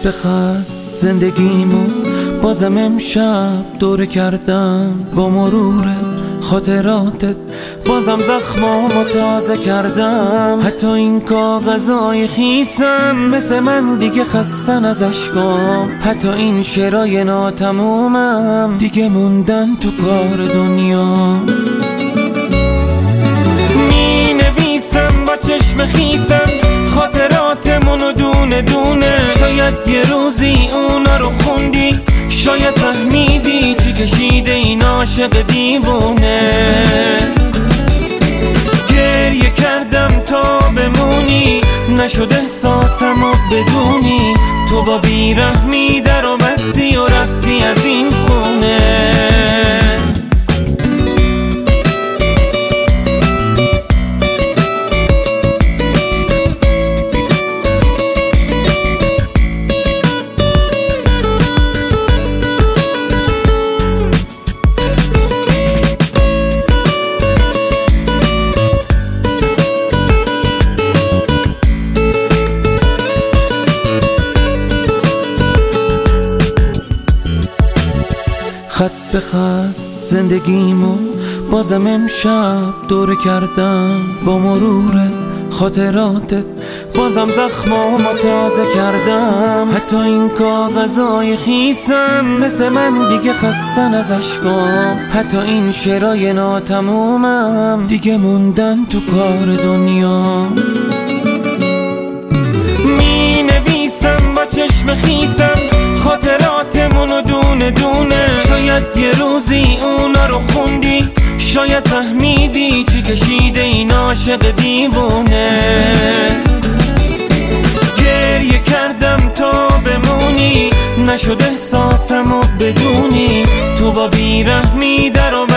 به خط زندگیمو بازم امشب دوره کردم، با مرور خاطراتت بازم زخمامو تازه کردم. حتی این کاغذای خیسم مثل من دیگه خستن از اشکام، حتی این شعرای ناتمومم دیگه موندن تو کار دنیا. می نویسم با چشم خیسم خاطراتمونو دونه دونه، شاید یه روزی اونا رو خوندی، شاید فهمیدی چی کشیده این عاشق دیوونه. گریه کردم تا بمونی، نشد احساسمو بدونی، تو با بیرحمی در و بستی و رفتی از این خونه. خط به خط زندگیمو بازم امشب دوره کردم، با مرور خاطراتت بازم زخمامو تازه کردم. حتی این کاغذای خیسم مثل من دیگه خستن از اشکام، حتی این شعرای ناتمومم دیگه موندن تو کار دنیا. می نویسم با چشم خیسم خاطراتمونو دونه دونه، شاید یه روزی اونا رو خوندی، شاید فهمیدی چی کشیده این عاشق دیوونه. گریه کردم تا بمونی، نشد احساسمو بدونی، تو با بیرحمی در و